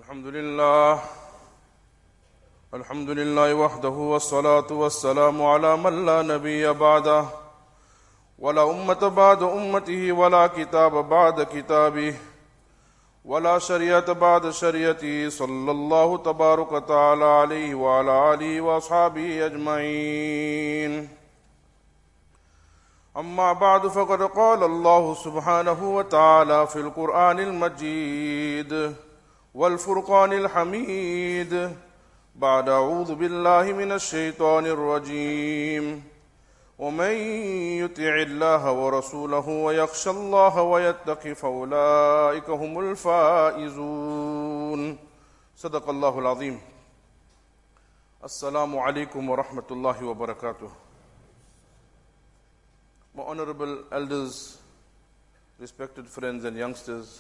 الحمد لله وحده والصلاة والسلام على من لا نبي بعده ولا أمة بعد أمته ولا كتاب بعد كتابه ولا شريعة بعد شريعته صلى الله تبارك وتعالى عليه وعلى آله وأصحابه أجمعين. أما بعد فقد قال الله سبحانه وتعالى في القرآن المجيد والفرقان الحميد بعد أعوذ بالله من الشيطان الرجيم ومن يطع الله ورسوله ويخشى الله ويتقي فأولئك هم الفائزون. صدق الله العظيم. Assalamu alaikum wa rahmatullahi wa barakatuh. My honorable elders, respected friends and youngsters,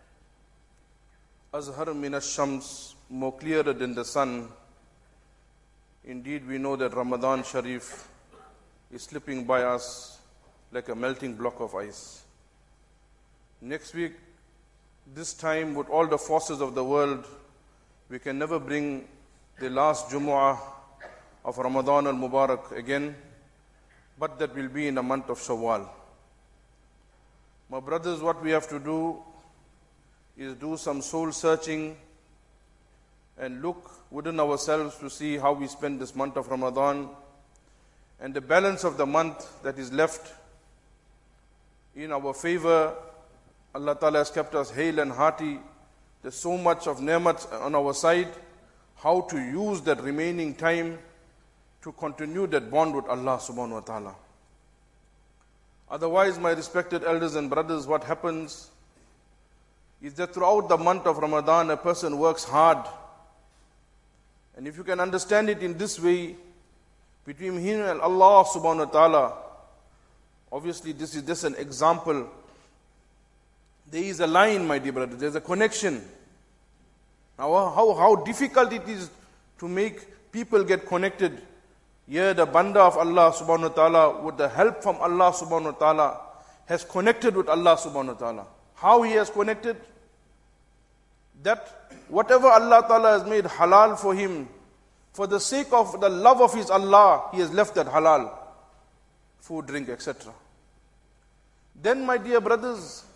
Azhar min ash-shams, more clearer than the sun. Indeed, we know that Ramadan Sharif is slipping by us like a melting block of ice. Next week, this time, with all the forces of the world, we can never bring the last Jumu'ah of Ramadan al-Mubarak again, but that will be in the month of Shawwal. My brothers, what we have to do is do some soul searching and look within ourselves to see how we spend this month of Ramadan and the balance of the month that is left in our favor. Allah Ta'ala has kept us hale and hearty. There's so much of ni'mat on our side. How to use that remaining time to continue that bond with Allah Subhanahu wa Ta'ala. Otherwise, my respected elders and brothers, what happens is that throughout the month of Ramadan, a person works hard. And if you can understand it in this way, between him and Allah Subhanahu wa Ta'ala, obviously this is just an example. There is a line, my dear brothers, there's a connection. Now, how difficult it is to make people get connected. Here, the Banda of Allah Subhanahu wa Ta'ala, with the help from Allah Subhanahu wa Ta'ala, has connected with Allah Subhanahu wa Ta'ala. How he has connected? That whatever Allah Ta'ala has made halal for him, for the sake of the love of his Allah, he has left that halal, food, drink, etc. Then, my dear brothers,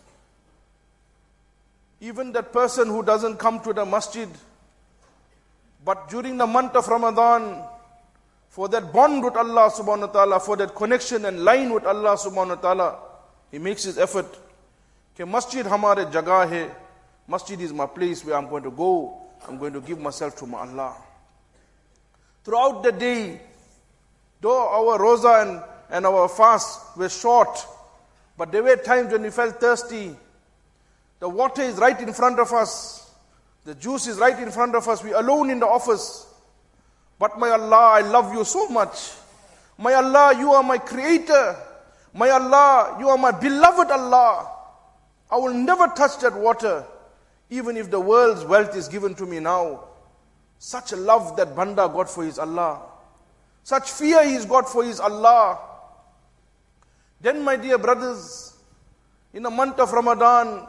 even that person who doesn't come to the masjid, but during the month of Ramadan, for that bond with Allah Subhanahu wa Ta'ala, for that connection and line with Allah Subhanahu wa Ta'ala, he makes his effort. Ke masjid hamare jagah hai, masjid is my place where I'm going to go, I'm going to give myself to my Allah. Throughout the day, though our roza and our fast were short, but there were times when we felt thirsty. The water is right in front of us. The juice is right in front of us. We are alone in the office. But my Allah, I love you so much. My Allah, you are my creator. My Allah, you are my beloved Allah. I will never touch that water, even if the world's wealth is given to me now. Such a love that Banda got for his Allah. Such fear he's got for his Allah. Then, my dear brothers, in the month of Ramadan,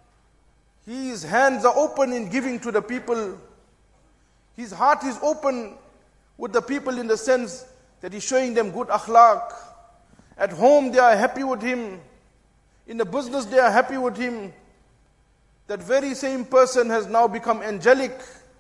his hands are open in giving to the people. His heart is open with the people in the sense that he's showing them good akhlaq. At home they are happy with him. In the business they are happy with him. That very same person has now become angelic.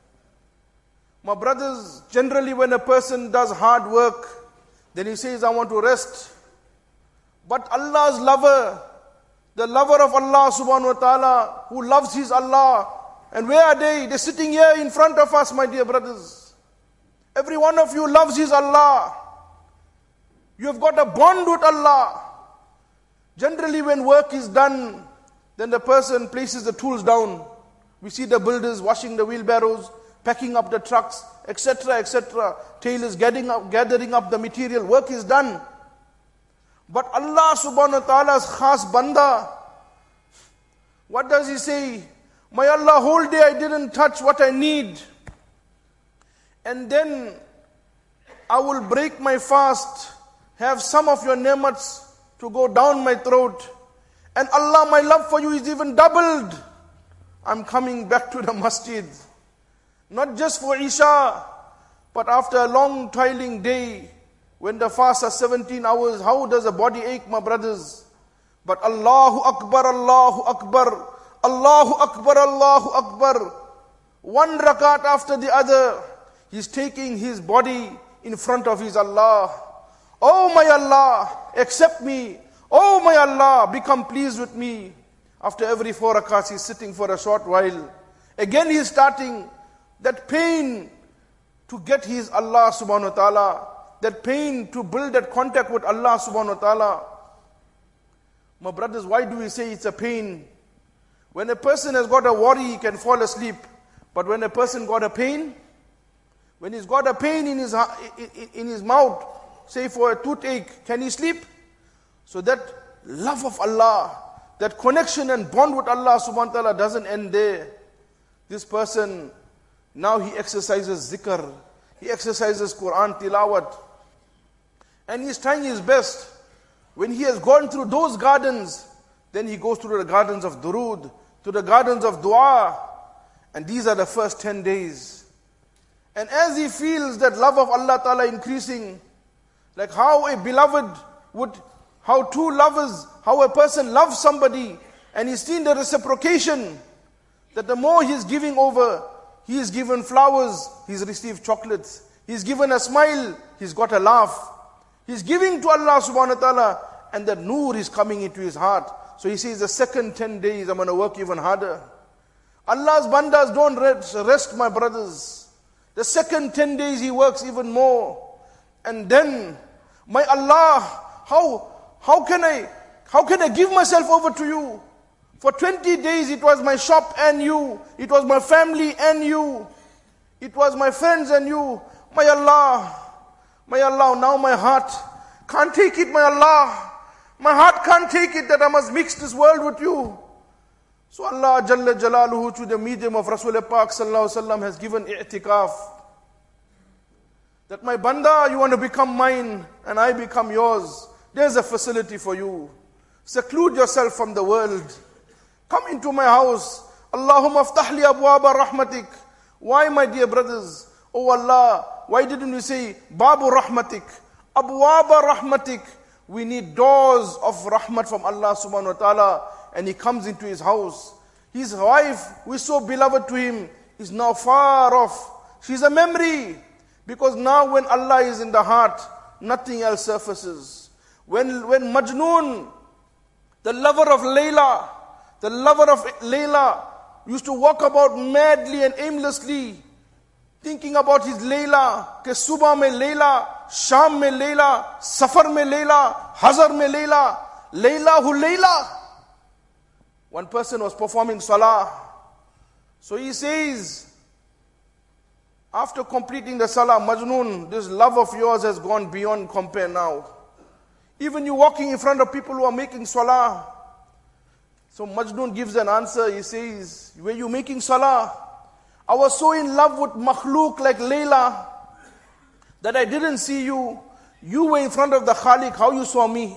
My brothers, generally when a person does hard work, then he says, I want to rest. But Allah's lover, the lover of Allah Subhanahu wa Ta'ala, who loves his Allah, and where are they? They're sitting here in front of us, my dear brothers. Every one of you loves his Allah. You have got a bond with Allah. Generally when work is done, then the person places the tools down. We see the builders washing the wheelbarrows, packing up the trucks, etc., etc. Tailors gathering up the material. Work is done. But Allah Subhanahu wa Ta'ala's khas Banda, what does he say? My Allah, whole day I didn't touch what I need. And then I will break my fast, have some of your ni'mats to go down my throat. And Allah, my love for you is even doubled. I'm coming back to the masjid. Not just for Isha, but after a long toiling day, when the fast are 17 hours, how does a body ache, my brothers? But Allahu Akbar, Allahu Akbar, Allahu Akbar, Allahu Akbar. One rakat after the other, he's taking his body in front of his Allah. Oh my Allah, accept me. Oh my Allah, become pleased with me. After every 4 rakats, he's sitting for a short while. Again he's starting that pain to get his Allah subhanahu wa ta'ala, that pain to build that contact with Allah subhanahu wa ta'ala. My brothers, why do we say it's a pain? When a person has got a worry, he can fall asleep. But when a person got a pain, when he's got a pain in his mouth, say for a toothache, can he sleep? So that love of Allah, that connection and bond with Allah subhanahu wa ta'ala doesn't end there. This person, now he exercises zikr, he exercises Quran tilawat, and he's trying his best. When he has gone through those gardens, then he goes through the gardens of durood, to the gardens of dua, and these are the first 10 days. And as he feels that love of Allah Ta'ala increasing, like how a beloved would, how two lovers, how a person loves somebody, and he's seen the reciprocation, that the more he's giving over, he is given flowers, he's received chocolates, he's given a smile, he's got a laugh. He's giving to Allah subhanahu wa ta'ala, and the noor is coming into his heart. So he says, the second 10 days, I'm going to work even harder. Allah's bandas don't rest, my brothers. The second 10 days, he works even more. And then, my Allah, how can I give myself over to you? For 20 days, it was my shop and you. It was my family and you. It was my friends and you. My Allah, now my heart can't take it, my Allah. My heart can't take it that I must mix this world with you. So Allah Jalla Jalaluhu, through the medium of Rasul Pak Sallallahu Alaihi Wasallam, has given i'tikaf. That my banda, you want to become mine and I become yours. There's a facility for you. Seclude yourself from the world. Come into my house. Allahumma aftahli abwaba rahmatik. Why, my dear brothers? Oh Allah, why didn't we say Babu Rahmatik, Abwaba Rahmatik? We need doors of rahmat from Allah subhanahu wa ta'ala, and he comes into his house. His wife, who is so beloved to him, is now far off. She's a memory, because now when Allah is in the heart, nothing else surfaces. When Majnoon, the lover of Layla, used to walk about madly and aimlessly, thinking about his Layla, ke subah mein Layla, Sham mein Layla, Safar mein Layla, Hazar mein Layla, Layla hu Layla. One person was performing salah. So he says, after completing the salah, Majnoon, this love of yours has gone beyond compare now. Even you walking in front of people who are making salah. So Majnoon gives an answer. He says, were you making salah? I was so in love with makhluk like Layla that I didn't see you. You were in front of the Khaliq, how you saw me.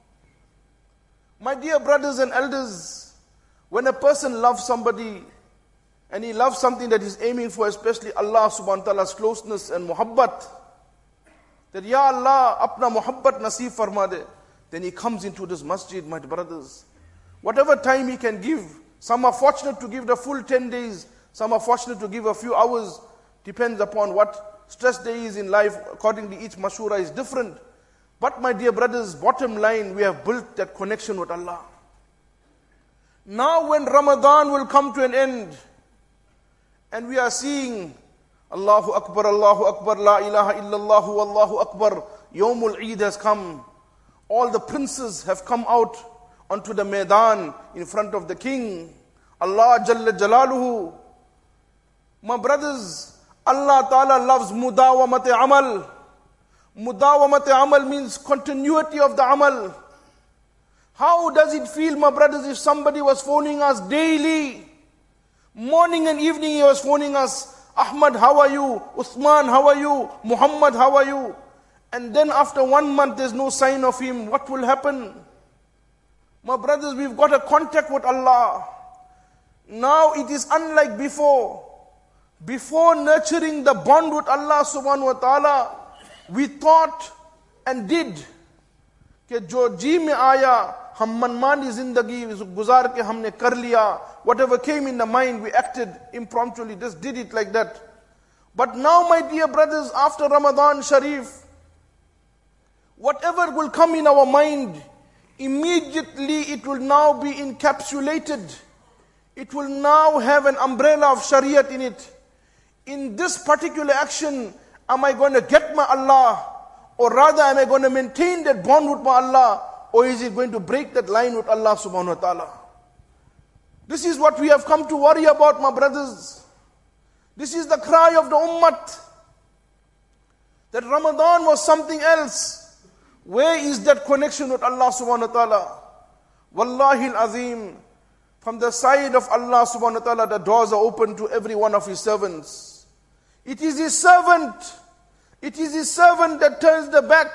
My dear brothers and elders, when a person loves somebody and he loves something that he's aiming for, especially Allah subhanahu wa ta'ala's closeness and muhabbat, that Ya Allah, apna muhabbat naseeb farma de, then he comes into this masjid, my brothers. Whatever time he can give, some are fortunate to give the full 10 days, some are fortunate to give a few hours, depends upon what stress there is in life. Accordingly, each mashura is different. But my dear brothers, bottom line, we have built that connection with Allah. Now when Ramadan will come to an end, and we are seeing Allahu Akbar, La ilaha illallah, Allahu Akbar, Yawmul Eid has come. All the princes have come out onto the Maidan in front of the king. Allah Jalla Jalaluhu. My brothers, Allah Ta'ala loves mudawamate amal. Mudawamate amal means continuity of the amal. How does it feel, my brothers, if somebody was phoning us daily? Morning and evening he was phoning us. Ahmad, how are you? Uthman, how are you? Muhammad, how are you? And then after 1 month there's no sign of him. What will happen? My brothers, we've got a contact with Allah. Now it is unlike before. Before nurturing the bond with Allah subhanahu wa ta'ala, we thought and did कि जो जी में आया हम मनमानी जिंदगी गुजार के हमने कर लिया, whatever came in the mind we acted impromptu, just did it like that. But now, my dear brothers, after Ramadan Sharif, whatever will come in our mind, immediately it will now be encapsulated. It will now have an umbrella of Shariat in it. In this particular action, am I going to get my Allah? Or rather, am I going to maintain that bond with my Allah? Or is it going to break that line with Allah subhanahu wa ta'ala? This is what we have come to worry about, my brothers. This is the cry of the ummah. That Ramadan was something else. Where is that connection with Allah subhanahu wa ta'ala? Wallahi al-azim. From the side of Allah subhanahu wa ta'ala, the doors are open to every one of His servants. It is His servant. It is His servant that turns the back.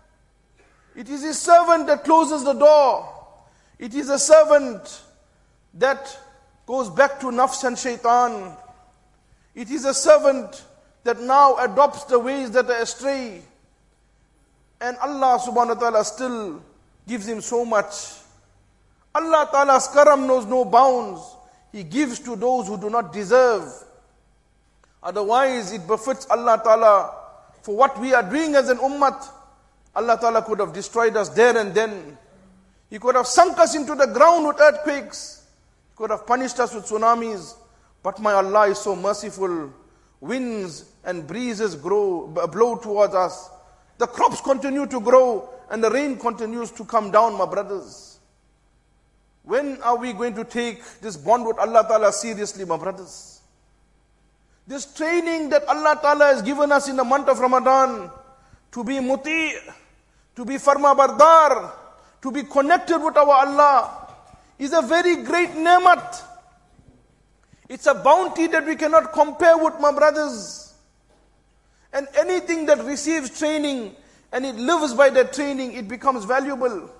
It is His servant that closes the door. It is a servant that goes back to nafs and shaitan. It is a servant that now adopts the ways that are astray. And Allah subhanahu wa ta'ala still gives him so much. Allah Ta'ala's karam knows no bounds. He gives to those who do not deserve. Otherwise, it befits Allah Ta'ala for what we are doing as an ummah. Allah Ta'ala could have destroyed us there and then. He could have sunk us into the ground with earthquakes. He could have punished us with tsunamis. But my Allah is so merciful. Winds and breezes blow towards us. The crops continue to grow and the rain continues to come down, my brothers. When are we going to take this bond with Allah Ta'ala seriously, my brothers? This training that Allah Ta'ala has given us in the month of Ramadan, to be muti', to be farma bardar, to be connected with our Allah, is a very great ni'mat. It's a bounty that we cannot compare with, my brothers. And anything that receives training and it lives by that training, it becomes valuable.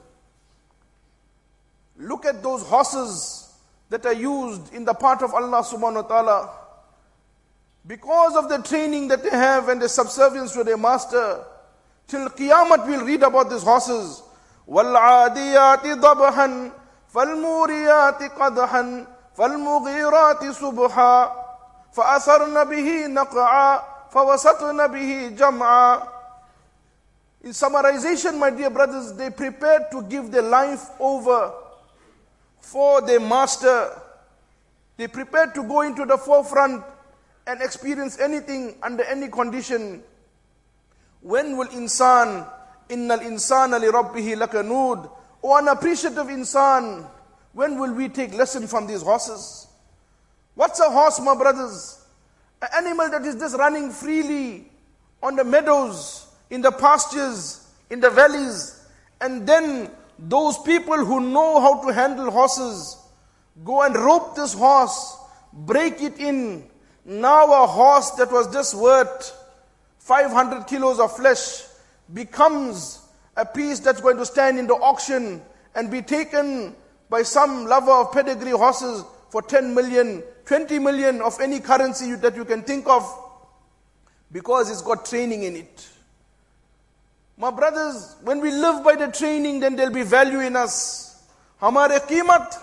Look at those horses that are used in the path of Allah subhanahu wa ta'ala. Because of the training that they have and the subservience to their master, till Qiyamah we'll read about these horses. وَالْعَادِيَاتِ ضَبْحًا فَالْمُورِيَاتِ قَدْحًا فَالْمُغِيرَاتِ صُبْحًا فَأَثَرْنَ بِهِ نَقْعًا فَوَسَطْنَ بِهِ جَمْعًا. In summarization, my dear brothers, they prepared to give their life over for their master. They prepared to go into the forefront and experience anything under any condition. When will insan, innal insana li rabbihi lakanud, O unappreciative insan, when will we take lesson from these horses? What's a horse, my brothers? An animal that is just running freely on the meadows, in the pastures, in the valleys. And then those people who know how to handle horses go and rope this horse, break it in. Now a horse that was just worth 500 kilos of flesh becomes a piece that's going to stand in the auction and be taken by some lover of pedigree horses for 10 million, 20 million of any currency that you can think of, because it's got training in it. My brothers, when we live by the training, then there'll be value in us. Hamare qimat,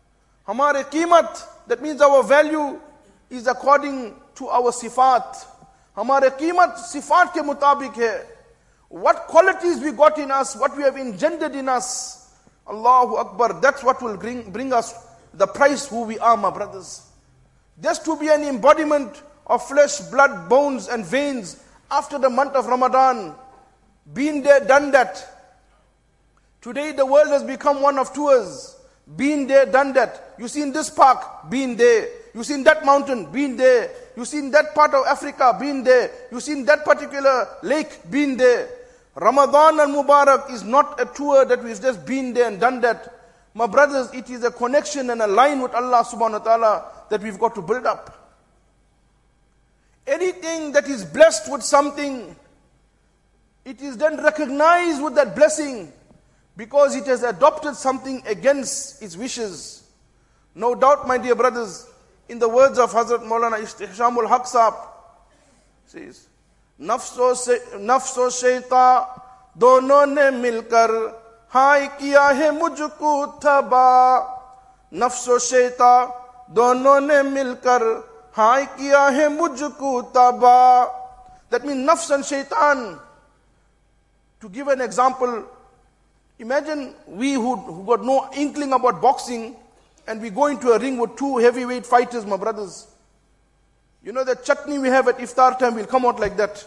that means our value is according to our sifat. Hamare qimat sifat ke mutabik hai. What qualities we got in us, what we have engendered in us, Allahu Akbar, that's what will bring us the price who we are, my brothers. Just to be an embodiment of flesh, blood, bones and veins after the month of Ramadan. Been there, done that. Today the world has become one of tours. Been there, done that. You see in this park, been there. You see in that mountain, been there. You see in that part of Africa, been there. You see in that particular lake, been there. Ramadan al-Mubarak is not a tour that we've just been there and done that. My brothers, it is a connection and a line with Allah subhanahu wa ta'ala that we've got to build up. Anything that is blessed with something, it is then recognized with that blessing because it has adopted something against its wishes. No doubt, my dear brothers, In the words of Hazrat Maulana Istihshamul Haq Sahab, says, Nafso shaitan dono ne milkar hai kiya hai mujhko taba. Nafso shaitan dono ne milkar hai kiya hai mujhko taba. That means nafs and shaitan. To give an example, imagine we who got no inkling about boxing, and we go into a ring with two heavyweight fighters, my brothers. You know that chutney we have at iftar time will come out like that.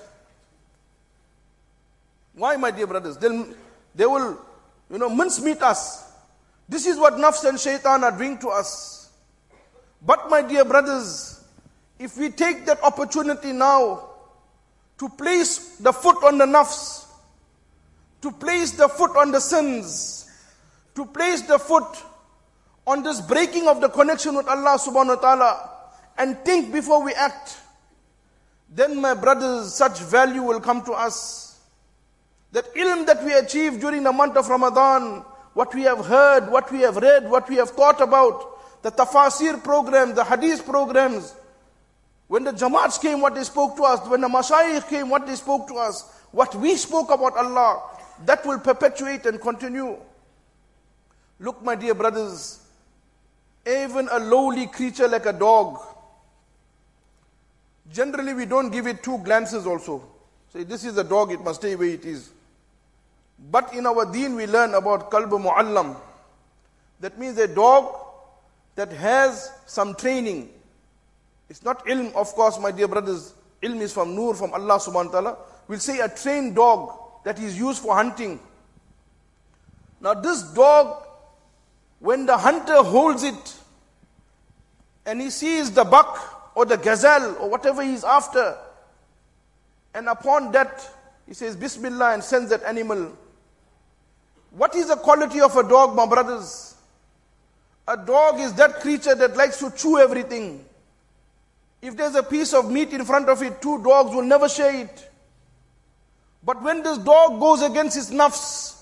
Why, my dear brothers? They will, mincemeat us. This is what nafs and shaitan are doing to us. But my dear brothers, if we take that opportunity now to place the foot on the nafs, to place the foot on the sins, to place the foot on this breaking of the connection with Allah subhanahu wa ta'ala, and think before we act, then my brothers, such value will come to us. That ilm that we achieve during the month of Ramadan, what we have heard, what we have read, what we have thought about, the tafasir program, the hadith programs, when the jamaats came, what they spoke to us, when the mashayikh came, what they spoke to us, what we spoke about Allah, that will perpetuate and continue. Look, my dear brothers, even a lowly creature like a dog, generally we don't give it two glances also. Say, this is a dog, it must stay where it is. But in our deen we learn about qalb mu'allam. That means a dog that has some training. It's not ilm, of course, my dear brothers. Ilm is from nur, from Allah subhanahu wa ta'ala. We'll say a trained dog that is used for hunting. Now this dog, when the hunter holds it and he sees the buck or the gazelle or whatever he is after, and upon that he says Bismillah and sends that animal. What is the quality of a dog, my brothers? A dog is that creature that likes to chew everything. If there's a piece of meat in front of it, two dogs will never share it. But when this dog goes against his nafs,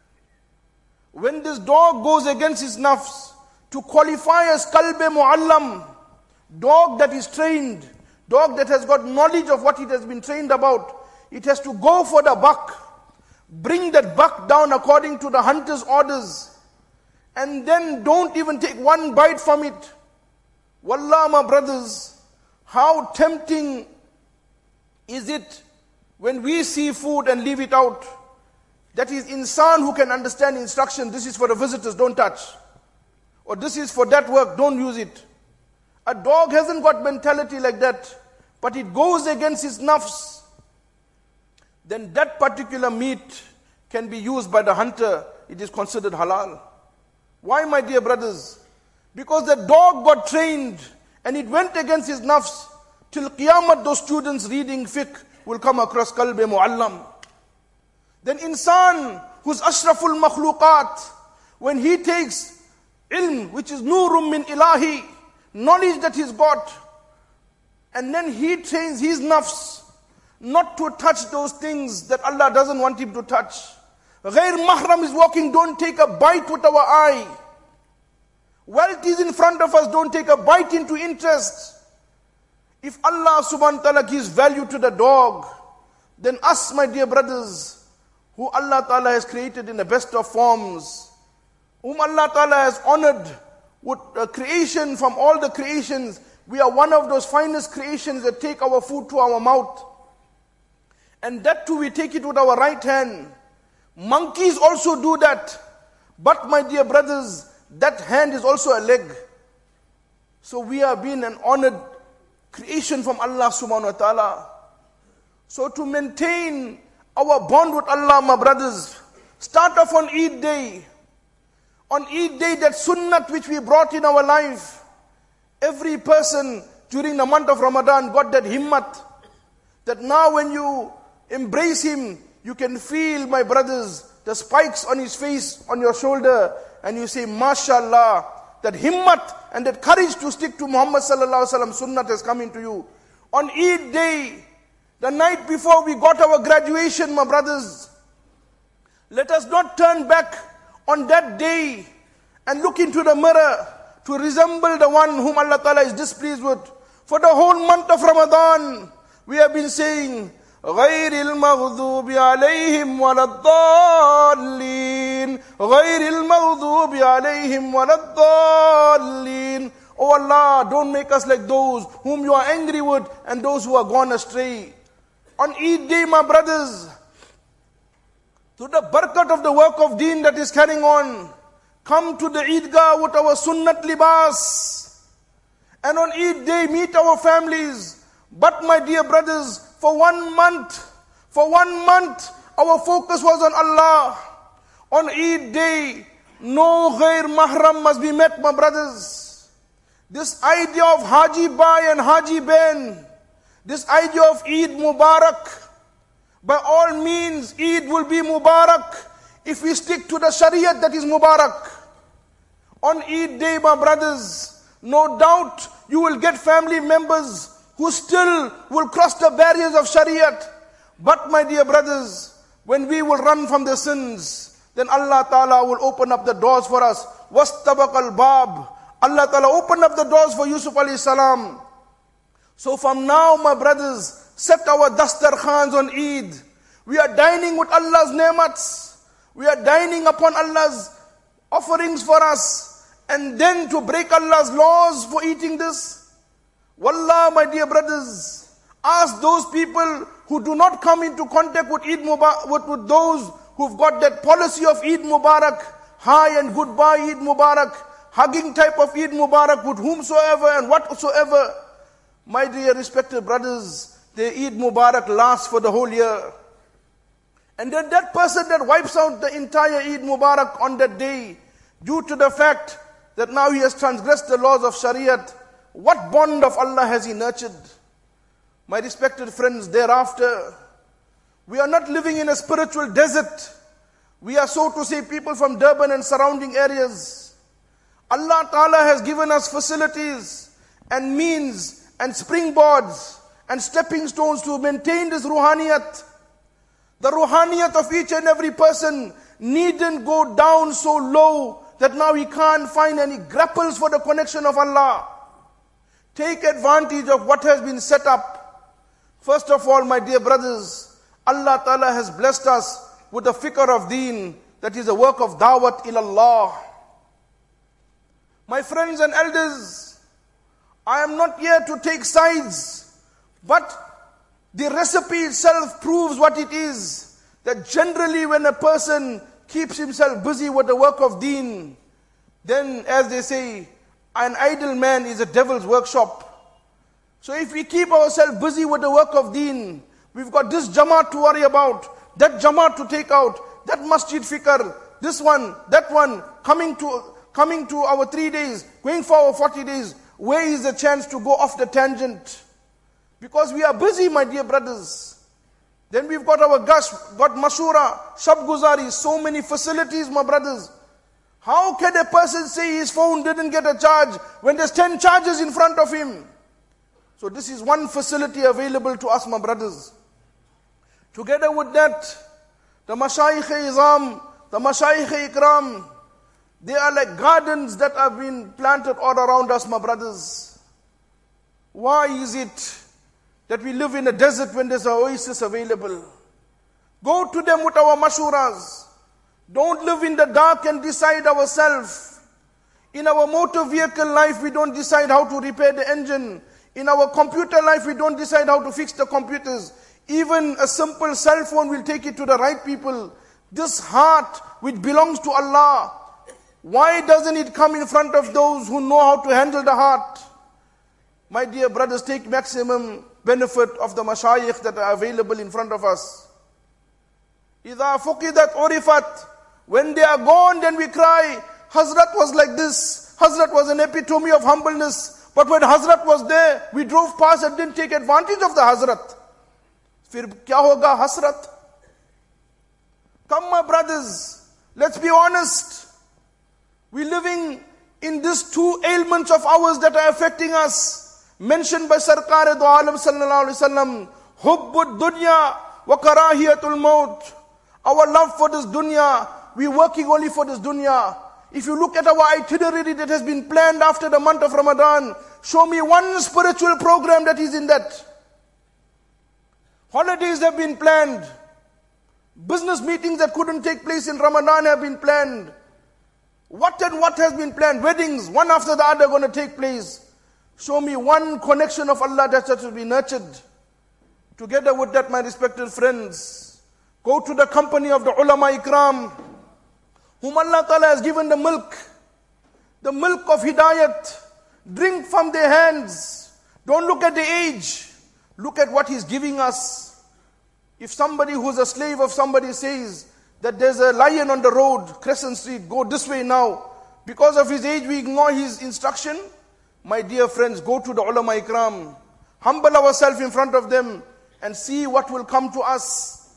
to qualify as qalb mu'allam, dog that is trained, dog that has got knowledge of what it has been trained about, it has to go for the buck, bring that buck down according to the hunter's orders, and then don't even take one bite from it. Wallah, my brothers, how tempting is it when we see food and leave it out? That is insan who can understand instruction. This is for the visitors, don't touch. Or this is for that work, don't use it. A dog hasn't got mentality like that, but it goes against his nafs. Then that particular meat can be used by the hunter. It is considered halal. Why, my dear brothers? Because the dog got trained and it went against his nafs. Till Qiyamah, those students reading fiqh will come across qalb mu'allam. Then insan, who's ashraful makhluqat, when he takes ilm, which is nurum min ilahi, knowledge that he's got, and then he trains his nafs not to touch those things that Allah doesn't want him to touch. Ghair mahram is walking, don't take a bite with our eye. Wealth is in front of us, don't take a bite into interest. If Allah subhanahu wa ta'ala gives value to the dog, then us, my dear brothers, who Allah ta'ala has created in the best of forms, whom Allah ta'ala has honored with a creation from all the creations, we are one of those finest creations that take our food to our mouth. And that too we take it with our right hand. Monkeys also do that. But my dear brothers, that hand is also a leg. So we are being an honored creation from Allah subhanahu wa ta'ala. So to maintain our bond with Allah, my brothers, start off on Eid day. On Eid day, that sunnat which we brought in our life. Every person during the month of Ramadan got that himmat. That now when you embrace him, you can feel, my brothers, the spikes on his face, on your shoulder, and you say, MashaAllah, that himmat and that courage to stick to Muhammad sallallahu alaihi wasallam sunnat has come into you. On Eid day, the night before we got our graduation, my brothers, let us not turn back on that day and look into the mirror to resemble the one whom Allah Ta'ala is displeased with. For the whole month of Ramadan, we have been saying, غَيْرِ الْمَغْضُوبِ عَلَيْهِمْ وَلَا الضَّالِّينَ غَيْرِ الْمَغْضُوبِ عَلَيْهِمْ وَلَا الضَّالِّينَ. Oh Allah, don't make us like those whom you are angry with and those who are gone astray. On Eid day, my brothers, to the barakat of the work of deen that is carrying on, come to the Eidgah with our sunnat libas. And on Eid day, meet our families. But my dear brothers, for 1 month, our focus was on Allah. On Eid day, no ghair mahram must be met, my brothers. This idea of Haji Bhai and Haji Ben, this idea of Eid Mubarak, by all means, Eid will be Mubarak if we stick to the Shariat that is Mubarak. On Eid day, my brothers, no doubt you will get family members who still will cross the barriers of Shariat. But my dear brothers, when we will run from the sins, then Allah Ta'ala will open up the doors for us. وَاسْتَبَقَ الْبَابِ. Allah Ta'ala opened up the doors for Yusuf alayhi salam. So from now, my brothers, set our dastar khans on Eid. We are dining with Allah's ni'mats. We are dining upon Allah's offerings for us. And then to break Allah's laws for eating this. Wallah, my dear brothers, ask those people who do not come into contact with Eid Mubarak, with those who've got that policy of Eid Mubarak, hi and goodbye Eid Mubarak, hugging type of Eid Mubarak with whomsoever and whatsoever. My dear respected brothers, the Eid Mubarak lasts for the whole year. And then that person that wipes out the entire Eid Mubarak on that day, due to the fact that now he has transgressed the laws of Shariat, what bond of Allah has he nurtured? My respected friends, thereafter, we are not living in a spiritual desert. We are, so to say, people from Durban and surrounding areas. Allah Ta'ala has given us facilities and means and springboards and stepping stones to maintain this ruhaniyat. The ruhaniyat of each and every person needn't go down so low that now he can't find any grapples for the connection of Allah. Take advantage of what has been set up. First of all, my dear brothers, Allah Ta'ala has blessed us with a fikr of deen, that is a work of da'wat ilallah. My friends and elders, I am not here to take sides, but the recipe itself proves what it is. That generally when a person keeps himself busy with the work of deen, then as they say, an idle man is a devil's workshop. So if we keep ourselves busy with the work of deen, we've got this jamaat to worry about, that jamaat to take out, that masjid fikr, this one, that one, coming to our 3 days, going for our 40 days, where is the chance to go off the tangent? Because we are busy, my dear brothers. Then we've got our got mashura, shabguzari, so many facilities, my brothers. How can a person say his phone didn't get a charge when there's 10 charges in front of him? So this is one facility available to us, my brothers. Together with that, the mashayikh-e-izam, the mashayikh-e-ikram, they are like gardens that have been planted all around us, my brothers. Why is it that we live in a desert when there's an oasis available? Go to them with our mashuras. Don't live in the dark and decide ourselves. In our motor vehicle life, we don't decide how to repair the engine. In our computer life, we don't decide how to fix the computers. Even a simple cell phone will take it to the right people. This heart, which belongs to Allah, why doesn't it come in front of those who know how to handle the heart? My dear brothers, take maximum benefit of the mashayikh that are available in front of us. إِذَا فُقِدَتْ عُرِفَتْ. When they are gone, then we cry, Hazrat was like this. Hazrat was an epitome of humbleness. But when Hazrat was there, we drove past and didn't take advantage of the Hazrat. Fir kya hoga hasrat? Come, my brothers, let's be honest. We're living in these 2 ailments of ours that are affecting us. Mentioned by Sarkar-e-Do Alam sallallahu alaihi wasallam, Hubbud dunya wa karahiyatul maut. Our love for this dunya, we're working only for this dunya. if you look at our itinerary that has been planned after the month of Ramadan, show me one spiritual program that is in that. Holidays have been planned. Business meetings that couldn't take place in Ramadan have been planned. What and what has been planned? Weddings, one after the other, going to take place. Show me one connection of Allah that has to be nurtured. Together with that, my respected friends, go to the company of the ulama ikram, whom Allah Ta'ala has given the milk of hidayat. Drink from their hands. Don't look at the age. Look at what He's giving us. If somebody who's a slave of somebody says that there's a lion on the road, Crescent Street, go this way now. Because of his age, we ignore his instruction. My dear friends, go to the ulama ikram. Humble ourselves in front of them and see what will come to us.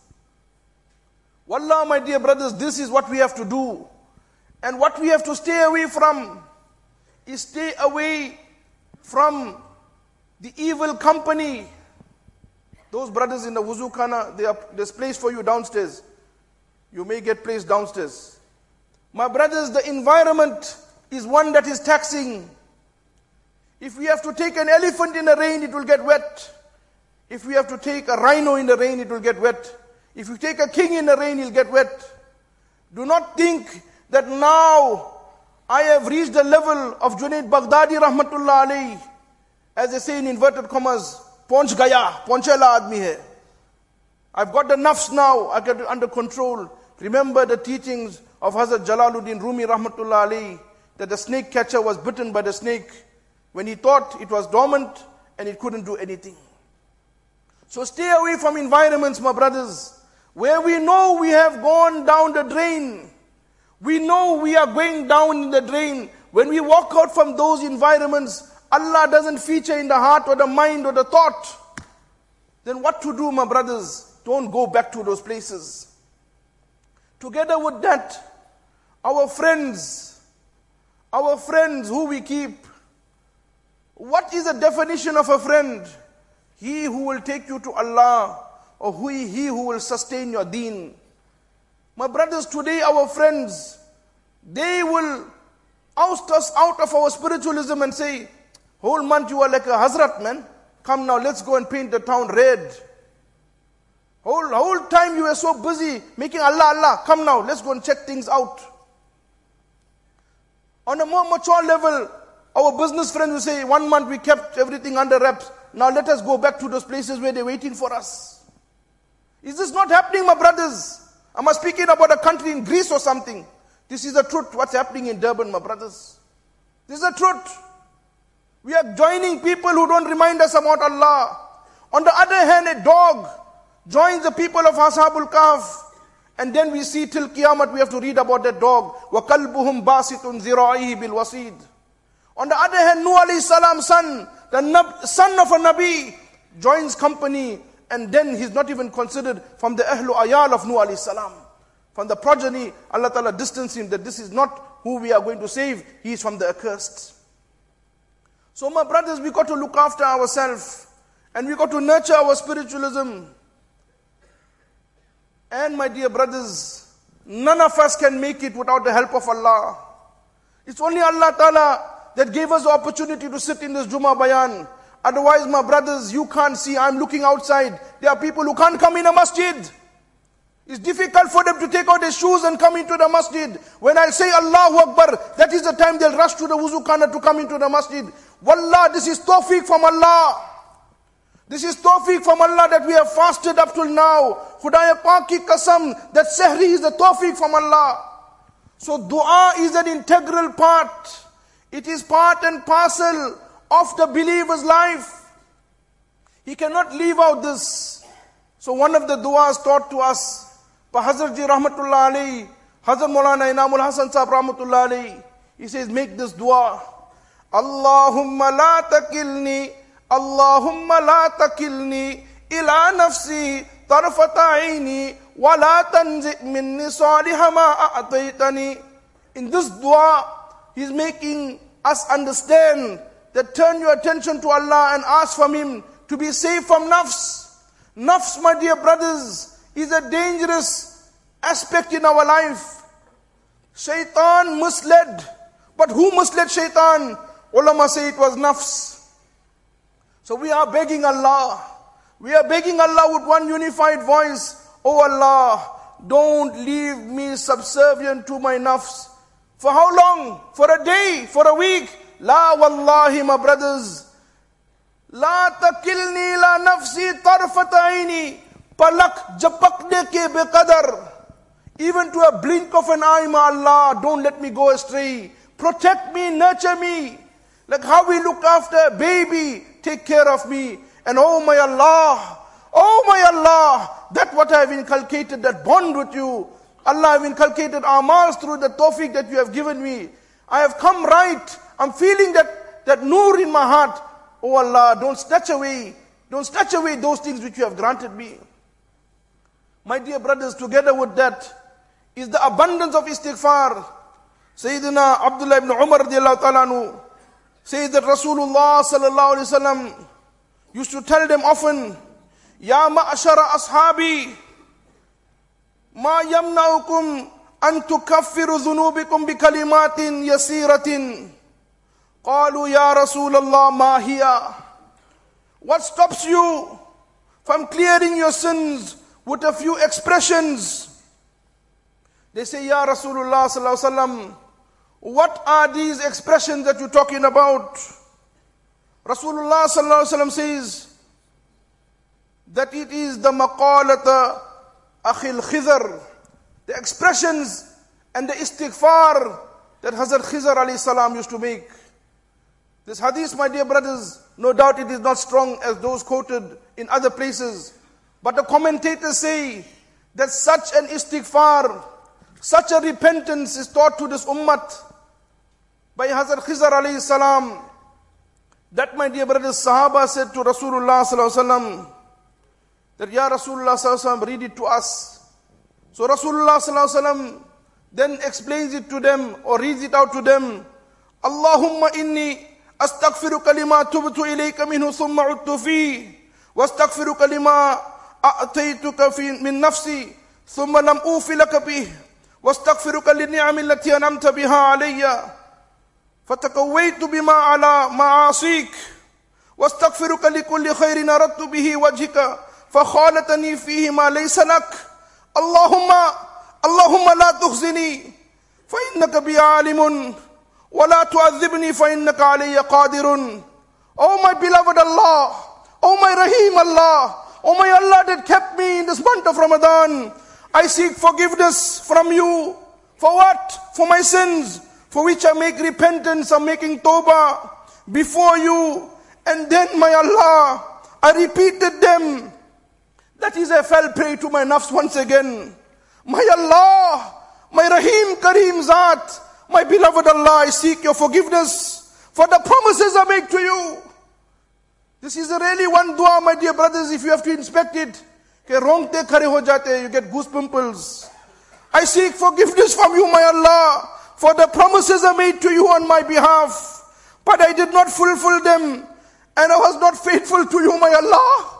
Wallah, my dear brothers, this is what we have to do. And what we have to stay away from is stay away from the evil company. Those brothers in the wuzu khana, there's place for you downstairs. You may get placed downstairs. My brothers, the environment is one that is taxing. If we have to take an elephant in the rain, it will get wet. If we have to take a rhino in the rain, it will get wet. If you take a king in the rain, he'll get wet. Do not think that now I have reached the level of Junaid Baghdadi rahmatullah alayhi. As they say in inverted commas, Ponch gaya, ponchela admi hai. I've got the nafs now, I get it under control. Remember the teachings of Hazrat Jalaluddin Rumi rahmatullah alayhi, that the snake catcher was bitten by the snake when he thought it was dormant and it couldn't do anything. So stay away from environments, my brothers, where we know we have gone down the drain. We know we are going down in the drain. When we walk out from those environments, Allah doesn't feature in the heart or the mind or the thought. Then what to do, my brothers? Don't go back to those places. Together with that, our friends who we keep. What is the definition of a friend? He who will take you to Allah, or he who will sustain your deen. My brothers, today our friends, they will oust us out of our spiritualism and say, whole month you are like a Hazrat, man. Come now, let's go and paint the town red. Whole time you were so busy making Allah, Allah. Come now, let's go and check things out. On a more mature level, our business friends will say, 1 month we kept everything under wraps. Now let us go back to those places where they're waiting for us. Is this not happening, my brothers? Am I speaking about a country in Greece or something? This is the truth, what's happening in Durban, my brothers. This is the truth. We are joining people who don't remind us about Allah. On the other hand, a dog joins the people of Ashabul Kahf. And then we see till Qiyamah, we have to read about that dog. وَقَلْبُهُمْ بَاسِطٌ ذِرَائِهِ بِالْوَسِيدِ. On the other hand, Nuh alayhi salam, son of a Nabi, joins company. And then he's not even considered from the Ahlu Ayal of Nuh alayhi salam. From the progeny, Allah Ta'ala distanced him that this is not who we are going to save. He is from the accursed. So my brothers, we got to look after ourselves. And we got to nurture our spiritualism. And my dear brothers, none of us can make it without the help of Allah. It's only Allah Ta'ala that gave us the opportunity to sit in this Jummah Bayan. Otherwise, my brothers, you can't see. I'm looking outside. There are people who can't come in a masjid. It's difficult for them to take out their shoes and come into the masjid. When I say Allahu Akbar, that is the time they'll rush to the wuzu khana to come into the masjid. Wallah, this is tawfiq from Allah. This is tawfiq from Allah that we have fasted up till now. Khudaya Pak ki qasam, that sehri is the tawfiq from Allah. So dua is an integral part. It is part and parcel of the believer's life. He cannot leave out this. So one of the du'as taught to us by Hazrat Ji Rahmatullah alayhi, Hazrat Maulana Inamul Hasan Sahab Rahmatullah alayhi, he says, make this dua. Allahumma la takilni, Allahumma la takilni, ila nafsi, tarfata aini, wa la tanzi' minni saliha ma a'taytani. In this dua, he's making us understand that turn your attention to Allah and ask from Him to be safe from nafs. Nafs, my dear brothers, is a dangerous aspect in our life. Shaitan misled. But who misled shaitan? Ulama say it was nafs. So we are begging Allah. We are begging Allah with one unified voice. Oh Allah, don't leave me subservient to my nafs. For how long? For a day? For a week? La wallahi, my brothers. La takilni la nafsi tarfat aini. Palak japakne ke beqadar. Even to a blink of an eye, my Allah, don't let me go astray. Protect me, nurture me. Like how we look after a baby, take care of me. And oh my Allah, that what I have inculcated, that bond with you. Allah, I have inculcated amals through the tawfiq that you have given me. I have come right. I'm feeling that nur in my heart. Oh Allah, don't snatch away those things which you have granted me. My dear brothers, together with that is the abundance of istighfar. Sayyidina Abdullah ibn Umar radiallahu ta'ala anhu says that Rasulullah sallallahu alayhi wa sallam used to tell them often, Ya ma'ashara ashabi, ma yamna'ukum an tukaffiru dhunubikum bi kalimatin yasiratin. Qalu ya Rasulallah ma hiya. What stops you from clearing your sins with a few expressions? They say, Ya Rasulullah sallallahu alaihi wasallam, what are these expressions that you're talking about? Rasulullah sallallahu alaihi wasallam says that it is the maqalata akhil khidr, the expressions and the istighfar that Hazrat Khidr alayhi salam used to make. This hadith, my dear brothers, no doubt it is not strong as those quoted in other places. But the commentators say that such an istighfar, such a repentance is taught to this ummat by Hazrat Khidr alayhi salam. That, my dear brothers, Sahaba said to Rasulullah sallallahu alaihi wasallam that, Ya Rasulullah sallallahu alaihi wasallam, read it to us. So Rasulullah sallallahu alaihi wasallam then explains it to them or reads it out to them. Allahumma inni astaghfiruka lima tubtu ilayka minhu thumma udtu fi wastaghfiruka lima a'taytuka min nafsi thumma lam ufi laka bih wastaghfiruka li ni'ami allati an'amta biha alayya فتقويت بما على معاصيك واستغفرك لكل خير أردت به وجهك فخالتني فيه ما ليس لك اللهم لا تخزني فإنك بي عالم ولا تعذبني فإنك علي قادر. Oh my beloved Allah, oh my Rahim Allah, oh my Allah that kept me in this month of Ramadan, I seek forgiveness from you. For what? For my sins, for which I make repentance, I'm making tawbah before you. And then, my Allah, I repeated them. That is, I fell prey to my nafs once again. My Allah, my Rahim Kareem Zat, my beloved Allah, I seek your forgiveness for the promises I make to you. This is really one dua, my dear brothers, if you have to inspect it. Rongte khare ho jate, you get goose pimples. I seek forgiveness from you, my Allah, for the promises I made to you on my behalf, but I did not fulfill them, and I was not faithful to you, my Allah.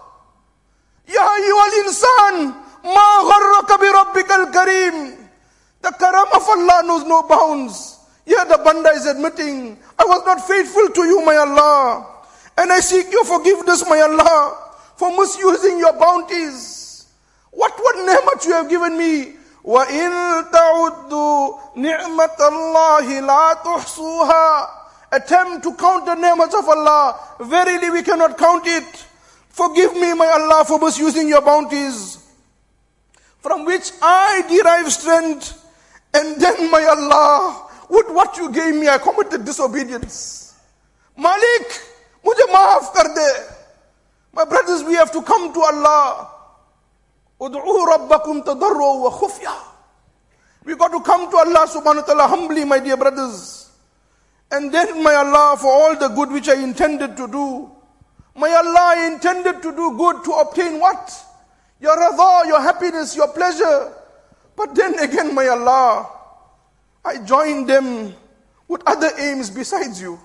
Ya ayyuhal insan, ma gharraka bi rabbikal kareem. The karam of Allah knows no bounds. Here the banda is admitting, I was not faithful to you, my Allah, and I seek your forgiveness, my Allah, for misusing your bounties. What ni'mat you have given me. وَإِن تَعُدُّوا نِعْمَةَ اللَّهِ لَا تُحْصُوهَا. Attempt to count the ni'mats of Allah. Verily we cannot count it. Forgive me, my Allah, for misusing your bounties, from which I derive strength. And then, my Allah, with what you gave me, I committed disobedience. Malik, mujhe maaf kar de. My brothers, we have to come to Allah. Ud'u rabbakum tadarru wa khufya. We got to come to Allah subhanahu wa ta'ala humbly, my dear brothers. And then, my Allah, for all the good which I intended to do, my Allah, I intended to do good to obtain what? Your radha, your happiness, your pleasure. But then again, my Allah, I joined them with other aims besides you.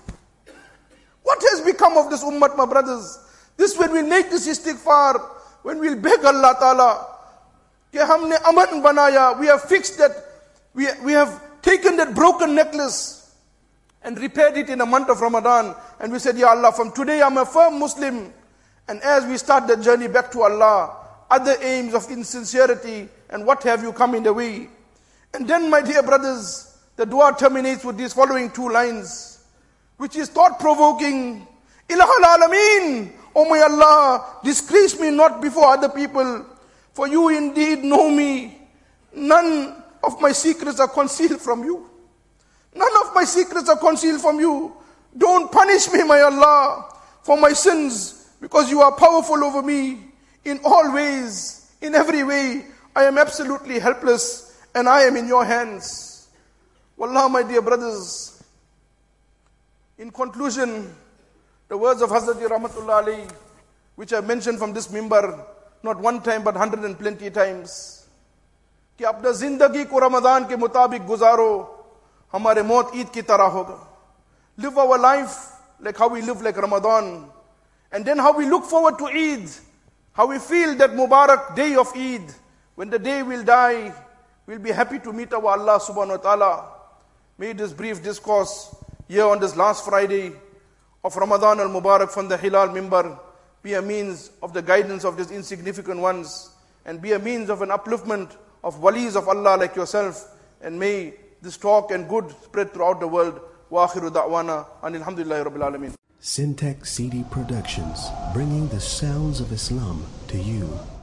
What has become of this ummah, my brothers? This, when we make this istighfar, when we'll beg Allah Ta'ala, कि हमने अमन बनाया, we have fixed that, we have taken that broken necklace and repaired it in the month of Ramadan. And we said, Ya Allah, from today I'm a firm Muslim. And as we start the journey back to Allah, other aims of insincerity and what have you come in the way. And then, my dear brothers, the dua terminates with these following two lines, which is thought-provoking. Ilahal Alameen, O my Allah, disgrace me not before other people, for you indeed know me. None of my secrets are concealed from you. None of my secrets are concealed from you. Don't punish me, my Allah, for my sins, because you are powerful over me in all ways, in every way. I am absolutely helpless and I am in your hands. Wallah, my dear brothers, in conclusion, the words of Hazrat Rahmatullah Alayhi, which I mentioned from this mimbar, not one time but 120 times, कि अपना जिंदगी को रमजान के मुताबिक गुजारो, हमारे मौत ईद की तरह होगा. Live our life like how we live like Ramadan. And then how we look forward to Eid, how we feel that Mubarak day of Eid, when the day will die, we'll be happy to meet our Allah subhanahu wa ta'ala. May this brief discourse here on this last Friday of Ramadan al-Mubarak from the Hilal Mimbar be a means of the guidance of these insignificant ones, and be a means of an upliftment of walis of Allah like yourself, and may this talk and good spread throughout the world. Wa akhiru da'wana and alhamdulillahi rabbil alameen. Syntax CD Productions, bringing the sounds of Islam to you.